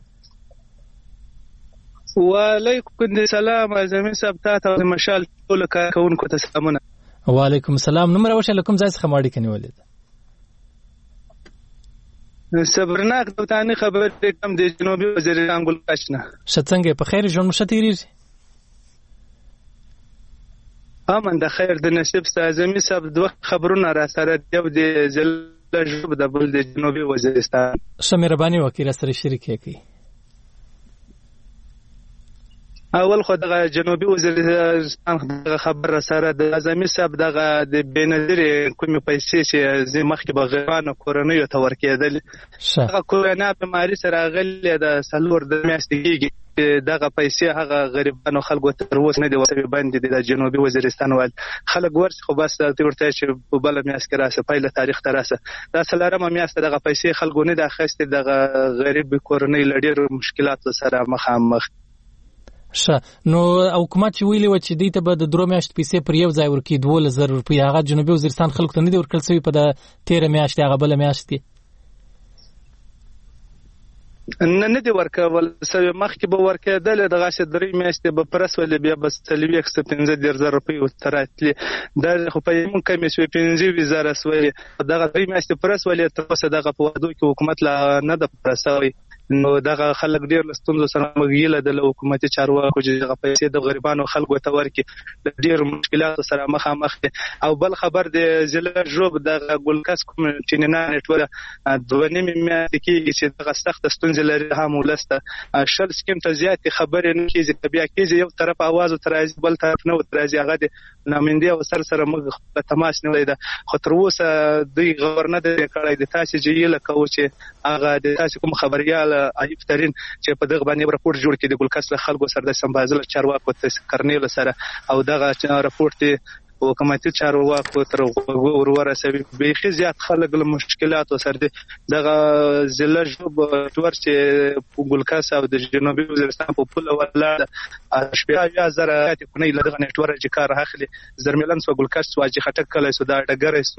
وعلیکم السلام زمین صاحب ته مشال ټول کارکونکو ته سلامونه. وعلیکم السلام. نمبر وشه لکم ځای څخه ماړی کني ولید صبرناک دوتانی خبر کم د جنوبي وزیرستان ګل کاشنه شتنګ په خیر ژوند مشتیریږي امن د خیر د نصیب سازمي صاحب دوه خبرونه را سره دی د ژوب د بل د جنوبي وزیرستان. ښه مهرباني وکړئ را سره شریک کړئ. اول خو دغه جنوبي وزیرستان دغه خبر سره د اعظمي صاحب دغه د بېنظیرې کومې پیسې چې مخکې به غریبانو کورنیو ته ورکېدل هغه کورونا بیماري سره راغلې د 4 میاشتې کېږي دغه پیسې هغه غریبانو خلکو تر اوسه نه دي ورسوي باندې د جنوبي وزیرستان وال خلک ورسي خو بس ورته چې په بله میاشت کې راسه پیله تاریخ ته راسه دا 4مه میاشت دغه پیسې خلکو نه دي اخیستې دغه غریب کورنۍ له ډېرو مشکلاتو سره مخامخ. ښه نو حکومت چې ویلي وه چې دوی ته به د 3 میاشتې پیسې پر یو ځای ورکړي 12,000 روپۍ هغه جنوبي وزیرستان خلکو ته نه دي ورکړل شوي په د 13 میاشتې هغه بله میاشت کې نه دي ورکول سوي مخکې به ورکېدل دغسې 3 میاشتې به پرس ولې بیا به 415,000 روپۍ ورته راتلې دا خو په یمون کمې شوې 15,000 شوې دغه 3 میاشتې پرس ولې تر اوسه دغه په وعدو کې حکومت لا نه ده پوره شوی نو دغه خلک ډېر له ستونزو سره مخ دي د حکومتي چارواکو چې دغه پیسې د غریبانو خلکو ته ورکړي د ډېرو مشکلاتو سره مخامخ دي. او بل خبر د ضلع ژوب دغه ګلکس کوم ټیننا نټورک 2 میاشتې کېږي چې دغه سخته ستونزې لري هم ولس ته 20 سکیم ته زیاتې خبرې نه کېږي که بیا کېږي یو طرف اواز ورته راځي بل طرف نه ورته راځي هغه د نامندې او سره موږ تماس نیولی ده خو تر اوسه دوی غور نه دی کړی د تاسې چې هیله کوو چې هغه د تاسې کوم خبریال ایوب ترین چې په دغه باندې راپورټ جوړ کړي د ګلکس له خلکو سره د سمبازل چارواکو کرنیلو سره او دغه راپورټ حکومتي چارواکو تر ورسوي بیخي زیات خلک له مشکلاتو سره دي دغه ضلع ژوب ټور چې ګلکس او د جنوبي وزیرستان په پوله ولاړ 18,000 کونې له دغه نټورک چې کار اخلي زرملن سو ګلکس واجی خټک کله سو دا ډګر سو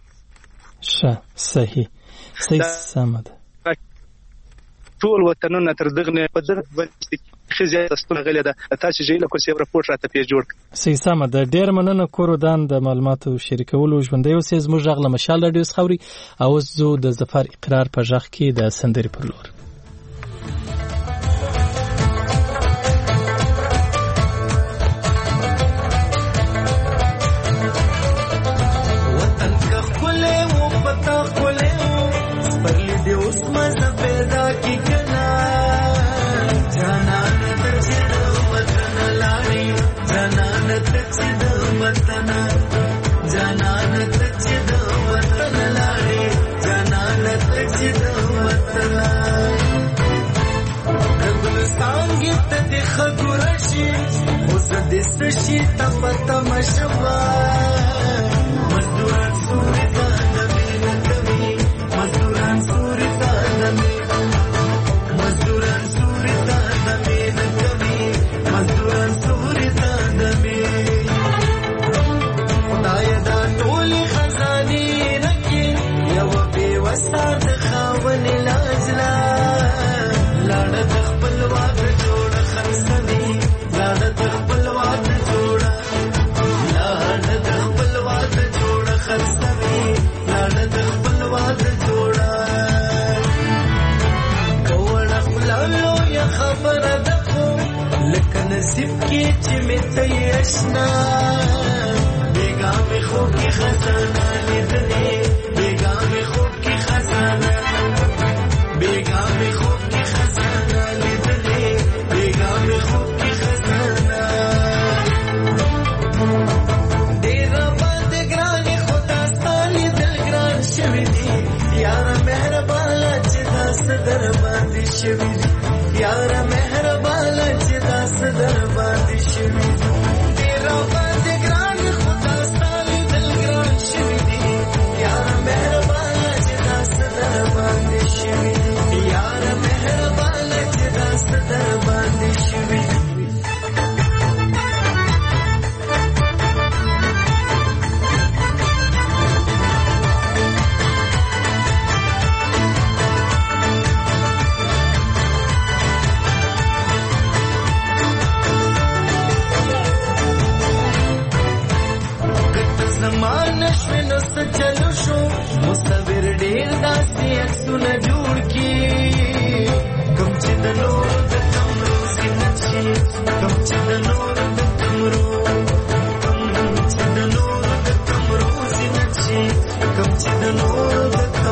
صحیح سمه ده ټول وطنونه تر دغه په دغه خزیات ستونه غلې ده تاسو چې له کوم راپورټ راته پیښ جوړ سي سمه ده ډېر مننه کورودان د معلوماتو شریکولو ژوندۍ اوسې زموږ غږ له مشال رادیو خوري او زو د ظفر اقرار په ژغ کې د سندري پر لور وطن کا خله و پتا خله پرلی دې اوس مزه پیدا کی کنا جانان تچد وطن لاري جانان تچد وطن جانان تچد وطن لاري جانان تچد وطن ګلستان گیت دې خګورشي اوس دې سشي تپتا مشوا مزدوران سوري نصیب کی چې مې ته آشنا بیگا مې خوب کی خزانه لیدلې بیگا مې خوب کی خزانه بیگا مې خوب کی خزانه لیدلې بیگا مې خوب کی خزانه ډېر باندې ګران خدا ستاني دل ګران شوی دی یار مهربان چې داس در باندې شوی دی یار مهربان چې داس در باندې شوی ډېر باندې ګران خدا ستاني دل ګران شوی دی یار مهربان چې داس در باندې شوی یار مهربان چې داس در باندې شوی زمانه شوی نست چلو شو مصور ډیر داسې عکسونه جوړ کی کوم چې د نور د کمرو زینت شي کوم چې د نور د کمرو کوم چې د نور د کمرو زینت شي کوم چې د نور د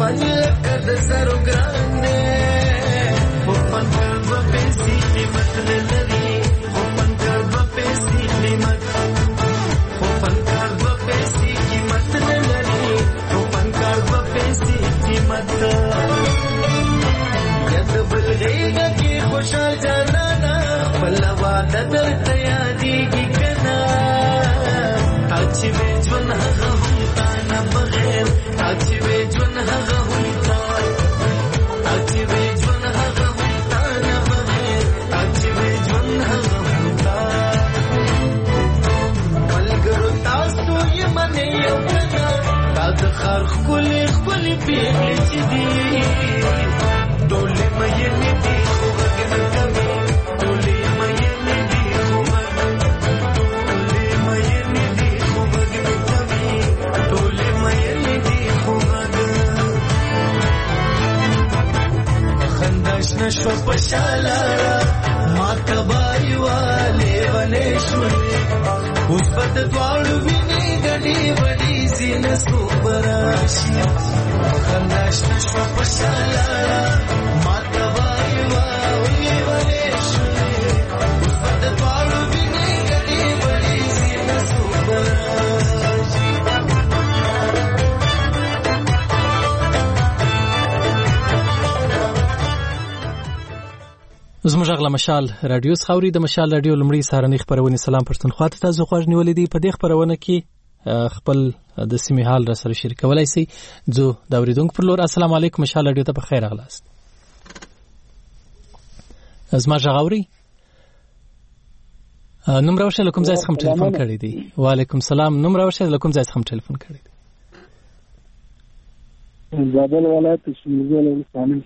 دشمن لکه د زرو ګران دی خو فنکار به پیسې قیمت نه لري خو فنکار به پیسې قیمت خو فنکار به پیسې قیمت نه لري خو فنکار به پیسې قیمت ید بلغیږه کې خوشحال جانانا بله واده درته یادېږي که نه چې وې ژوند هغه هم تا نه بغیر چې وې ژوند هغه هم تا چې وې ژوند هغه هم تا نه بغیر چې وې ژوند هغه هم تا ملګرو تاسو یې منې یو کنه دا د ښار ښکلې ښکلې پېغلې چې دي ټولې مینې دي خو غږ نه کوي ټولې مینې دي خو غږ ټولې مینې دي خو غږ نه کوي ټولې مینې دي خو غږ خندا شنه شوه په شالاره ما کباري والې ونې شولې اوس به د دواړو وینې ګډې وډې ځینه څوک به راشي خندا شنه شوه په شالاره ما کباري والې ونې شولې اوس به د دواړو وینې ګډې وډې ځینه څوک به راشي زموږ غږ له مشال رادیو څخه اوري. د مشال رادیو لومړی سهارنۍ خپرونې سلام پښتونخوا ته تاسو غوږ نیولې دي. په دې خپرونه کې خپل د سیمې حال را سره شریکولی شئ. ځو د اورېدونکو پر لور. السلام علیکم. مشال رادیو ته په خیر راغلاست. زما غږ اوري؟ نوم راوښیه له کوم ځای څخه ټلیفون کړی دی؟ وعلیکم سلام. نوم راوښیه له کوم ځای څخه ټلیفون کړی دی؟ زابل ولایت شمولزول ولسوالۍ.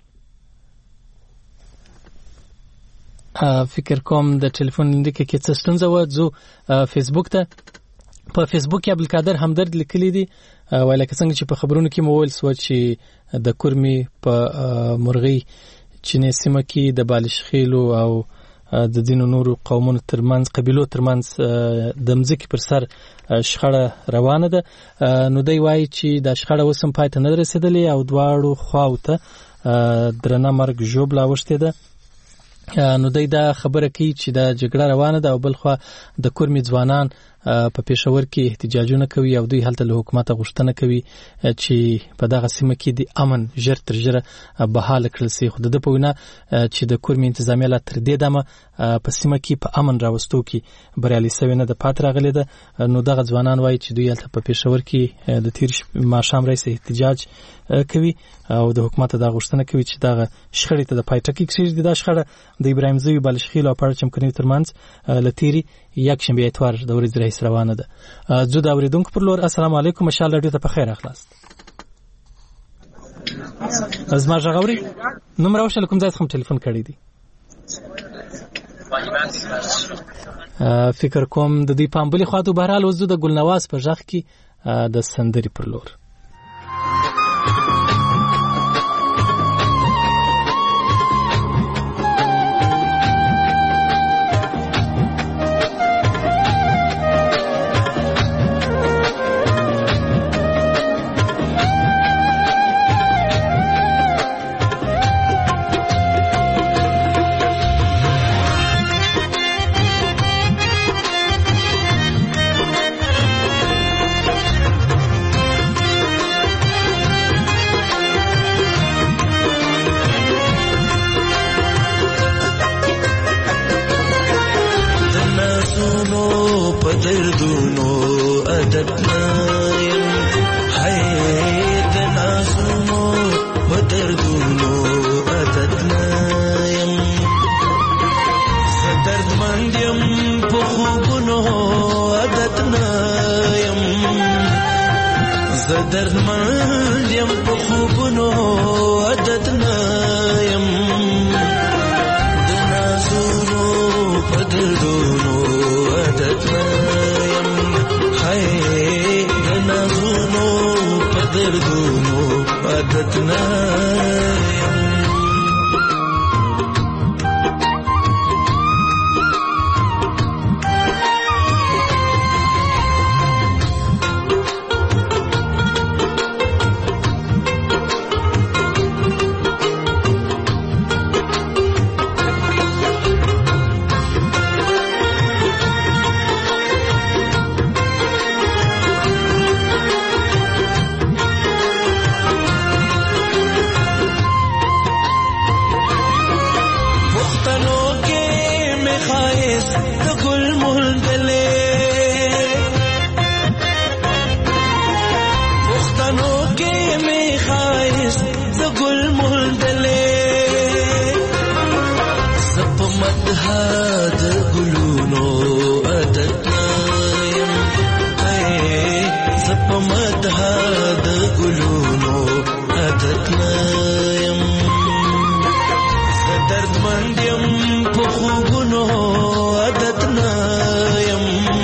فکر کوم د ټلیفون لیکه کې څه ستونزه وه. ځو فیسبوک ته. په فیسبوک کې عبدالقادر همدرد لیکلی دی وایي لکه څنګه چې په خبرونو کې مو ویل سوه چې د کورمې په مرغۍ چینې سیمه کې د بالشخیلو او د ځینو نورو قومونو ترمنځ قبیلو ترمنځ د مځکې پر سر شخړه روانه ده. نو دی وایي چې دا شخړه اوس هم پای ته نه ده رسېدلې او دواړو خواو ته درنه مرګ ژوبله اوښتې ده. نو دی دا خبره کوي چې دا جګړه روانه ده او بل خوا د کورمې ځوانان په پېښور کې احتجاجونه کوي او دوی هلته له حکومته غوښتنه کوي چې په دغه سیمه کې د امن ژر تر ژره بحاله کړل شي. خو د ده په وینا چې د کورمې انتظامیه لا تر دې دمه په سیمه کې په امن راوستو کې بریالي سوې نه ده، پاتې راغلې ده. نو دغه ځوانان وایي چې دوی هلته په پېښور کې د تېر ماښام راهیسې احتجاج کوي او د حکومت دا غوښتنه کوي چې دغه شخړې ته د پای ټکی کېږدي. دا شخړه د ابراهیم زوی بالشخیل او پاړه چمکنیو ترمنځ له تېرې یکشنبې اتوار د ورځې راهیسې روانه ده. ځو د اورېدونکو پر لور. السلام علیکم. مشال رادیو ته په خیر راغلاست. زما غږ اورئ؟ نوم راوښیه له کوم ځای څخه ټلیفون کړی دی؟ فکر کوم د دوی په بلې خوا ته. بهرحال اوس د ګلنواز په غږ کې د سندرې پر لور. مدها د ګلونو عادت یم زپ مدها د ګلونو عادت یم درد مند یم په خوبونو عادت یم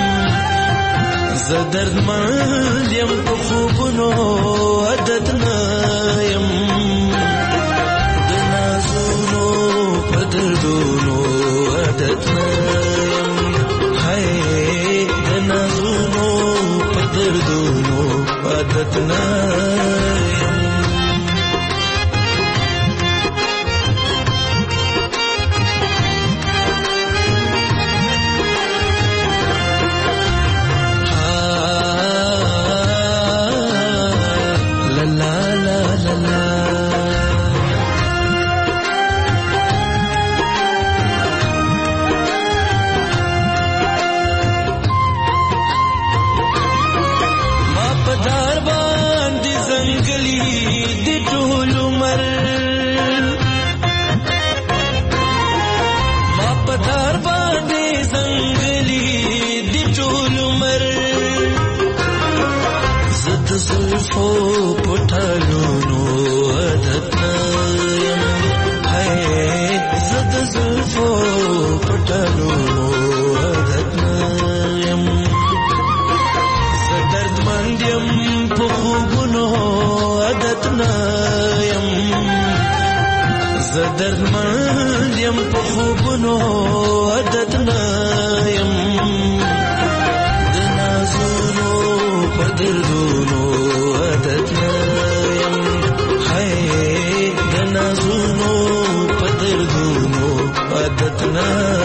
درد مند یم په خوبونو عادت یم د نازونو په دردونو عادت یم د نازونو په دردونو عادت یم درد مند یم په خوبونو عادت یم د نازونو په دردونو عادت یم د نازونو په دردونو عادت یم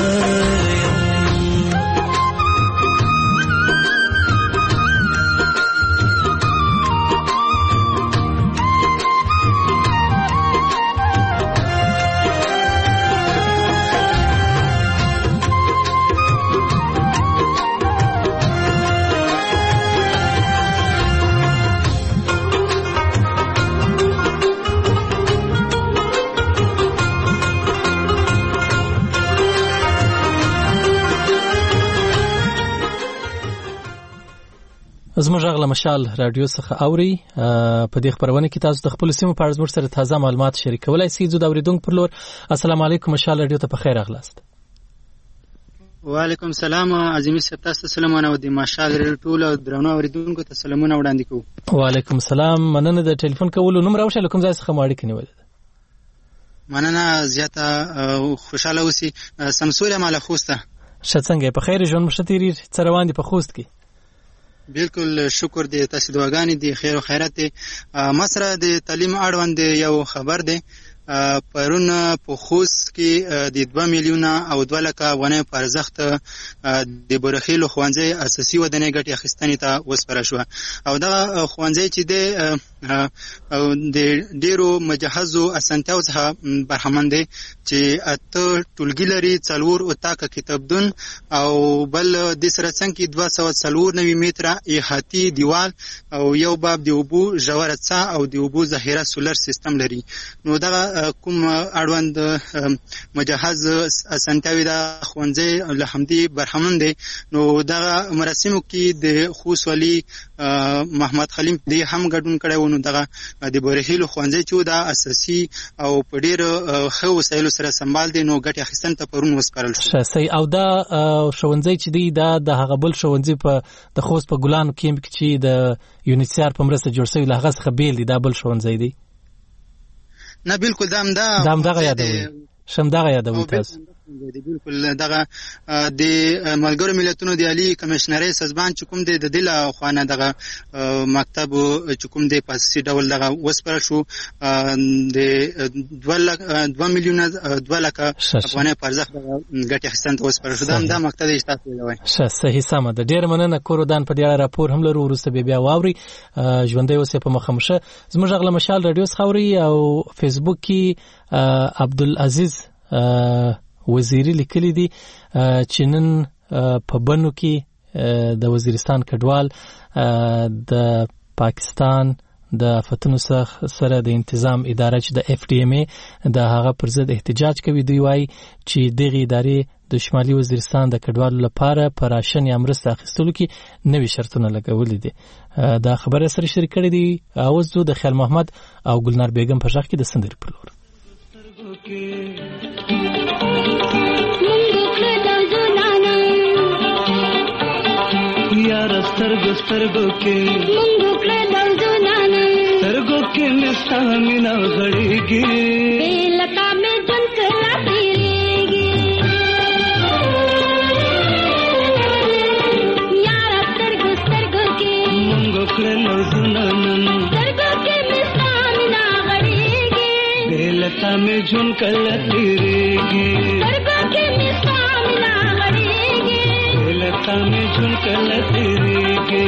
زموږ غږ له مشال رادیو څخه اوري په دې خبرونه کې تاسو د خپل سیمو په اړه زموږ سره تازه معلومات شریکولای شئ. زه د اوریدونکو پر لور السلام علیکم مشال رادیو ته په خیر راغلاست. وعلیکم السلام عظیمی صاحب تاسو سلامونه او د مشال رادیو ټول درنو اوریدونکو ته سلامونه وړاندې کوم. وعلیکم السلام مننه د ټلیفون کولو نوم راوښه کوم ځای څخه ماړی کني ولید. مننه زیاته خوشاله اوسئ. سمسور مال خوسته شڅنګ په خیر ژوند مشتری سره وړاندې په خوست کې بالکل شکر دی تاسو دعاګانې دی خیر او خیرات دی. ما سره د تعلیم اړوند یو خبر دی. پرون په خوست کې د 2 میلیونه او 2 لک افغانۍ په ارزښت د برخیلو ښوونځي اساسي ودانۍ ګټې اخیستنې ته وسپاره شوه او دا ښوونځي چې د ډیرو مجهزو اسانتیاو څخه برخمن دی چې 8 ټولګي لري 4 اتاقه کتابتون او بل د سره څنګه 294 متره احاطي دیوال او یو باب د اوبو ژوره څا او د اوبو ذخیره سولر سیستم لري. نو دا کوم اړوند مجهز اسانتیاوي دا ښوونځي له همدې برخمن دی. نو دا مراسمو کې د خوست والي محمد خلیم دی هم ګډون کړی و. نو دغه د برخیلو ښوونځي چې دا اساسي او په ډېر ښه وسایلو سره سمبال دی. نو ګټې اخیستنې ته پرون وسپارل شو. صحیح. او دا ښوونځي چې دی دا د هغه بل ښوونځي په د خوست په ګلانو کیمپ کې چې د یونیسیار په مرسته جوړ شوی له هغه څخه بیل دی دا بل ښوونځی دی؟ نه بالکل دا همدغه یادوي شمدغه یادوي تاسو بالکل دغه د ملګرو ملتونو د عالی کمشنري سازمان چې کوم د دل خوانه دغه مکتب چې کوم د پاسي ډول دغه وسپاره شو د 2 میلیونه 2 لک افغانۍ په ارزښت ګټه اخیستنه ته وسپاره شو. دا مکتب یې تاسو ویلوي. صحیح سم ده. ډیر مننه. کوردان په دې اړه راپور هم لرو وروسته بیا واوري. ژوندۍ اوسه په مخامشه زموږ غل مشال رادیو خوري او فیسبوک کې عبدالعزیز وزیری لیکلی دی چې نن په بنو کې د وزیرستان کډوال د پاکستان د آفتونو سره د انتظام اداره چې د FDMA د هغه پر ضد احتجاج کوي. دوی وایي چې دغه ادارې د شمالي وزیرستان د کډوالو لپاره پر راشن یا مرسته اخیستلو کې نوي شرطونه لګولي دي. دا خبره سره شریک کړې دي. اوس زه د خیال محمد او ګلنار بیگم په ځخ کې د سندرې پر لور. یار سترګو سترګو کې مونږ کړه لوزونه سترګو کې مستا مینا غړېږي بیلتا مې جن کلا تیریږي یار سترګو سترګو کې مونږ کړه لوزونه سترګو کې مستا مینا غړېږي بیلتا مې جن کلا تیریږي سترګو کې مستا مینا غړېږي بیلتا مې جن کلا تیریږي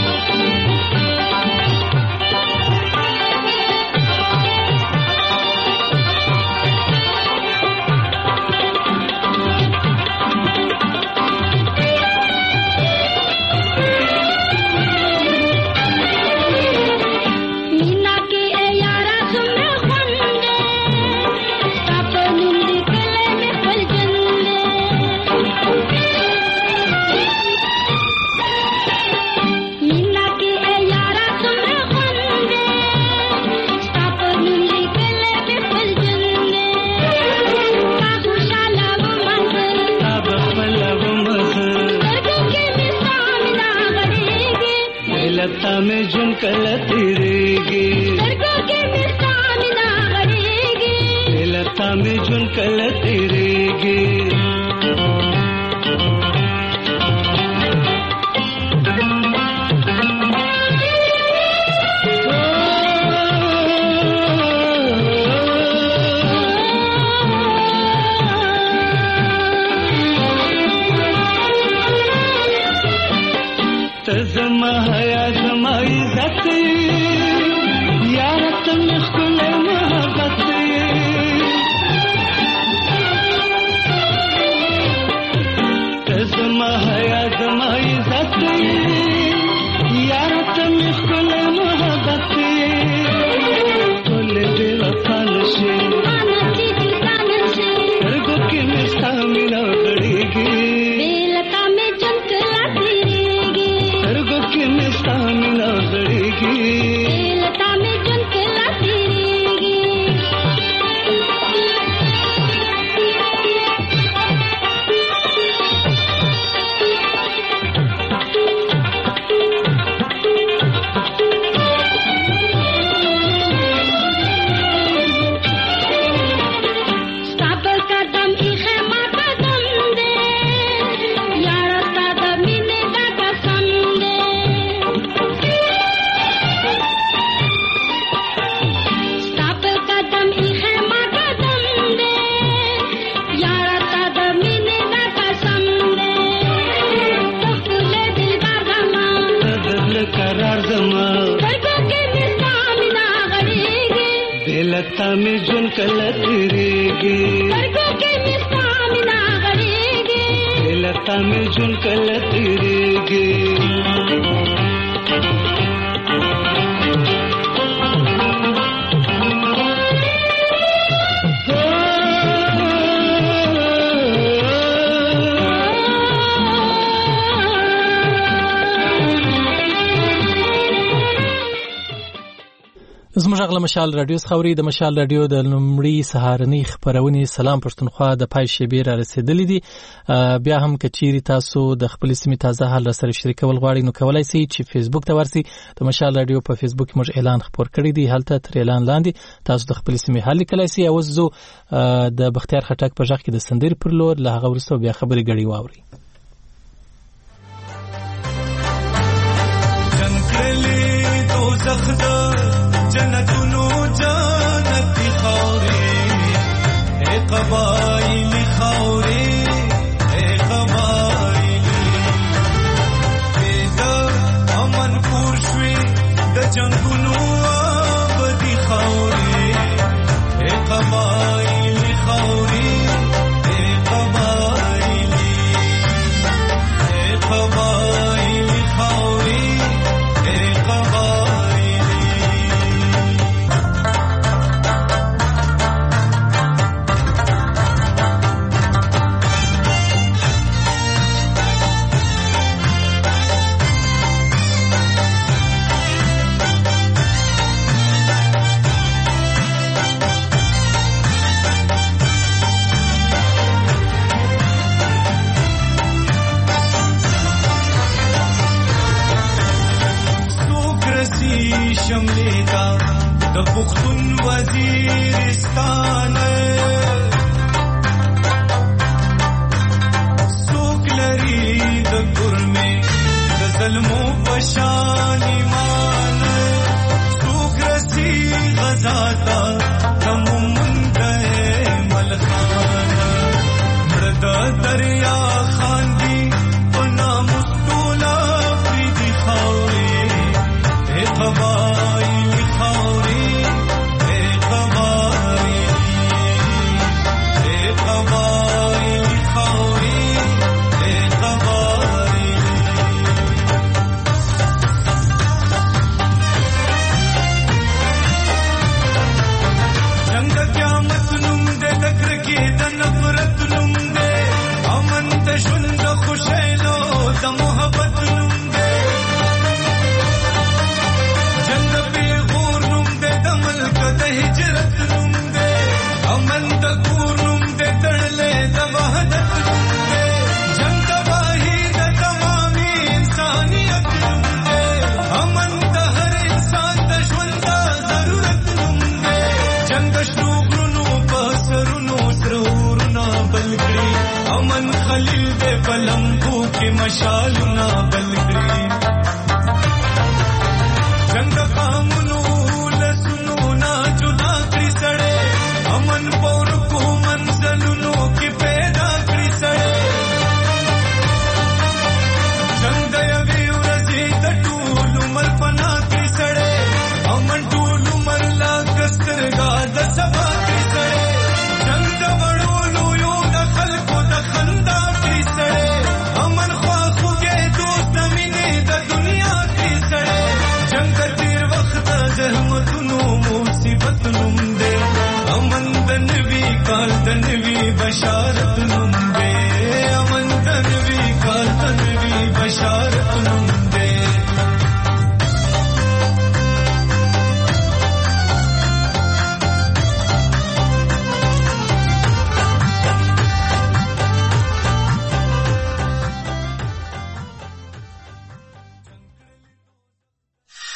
लता में झुमकल तेरेगी सरगो के मिसाल ना गड़ेगी लता में झुमकल तेरेगी तज़मा हया ज़मा इज़्ज़त यार तुम खुल मोहब्बत तज़मा हया ज़मा इज़्ज़त यार तुम खुल मोहब्बत खुल दिल फानशे सरगो के मिस्ता मिला गड़ेगी बेलता में चमकला सरगो के मिस्ता मिला गड़ेगी लता में चमकला तेरेगी लता में झुमकल तेरेगी सरगो के मिस्ता मिला गड़ेगी लता में झुमकल तेरेगी زموږ غل مشال رادیو خوري د مشال رادیو د لومړی سهارنی خبرونه سلام پښتونخوا د پای شبیر رسیدلې دي. بیا هم کچيري تاسو د خپل سیمې تازه حال سره شریکول غواړئ نو کولای شئ چې فیسبوک ته ورسئ. د مشال رادیو په فیسبوک کې موږ اعلان خبر کړی دی. هلته تر اعلان لاندې تاسو د خپل سیمې حل کولای شئ. او زه د بختیار خټک په ځخ کې د سندرې پر لور له هغه ورسره بیا خبرې غړي واوري. جنگلی دوزخ جنتونو جنتی خوري اے قبایلی خوري اے قبایلی دا امن پور شوي د جنگونو آبادی خوري اے قبایلی خوري اے قبایلی خوري اے قبایلی شملیدا د پختون وزیرستان سوک لري د ګرمه د ظلمو پشان ایمان سوک رسی غزاتا تمومن گئے ملخان مرد دریا خان دی پنا مستولا پریدی خاوری اے قبائلی خاوری اے قبائلی خاوری اے قبائلی جنگ قیامت نم دے دکر کی د نفرت نم دے امن د ژوند خوشالو د محبت نم دے جنگ پیغور نم دے د ملک د هجرت نم دے امن د کور نم دے تړلې د وحدت نم دے جنگ واهی د تمامي انسانيت نم دے امن د هر انسان د ژوند ضرورت نم دے جنگ شوګونو پسرونو سرورنا بلګړي امن خلیل دې بلمبو کې مشالونه بلګړي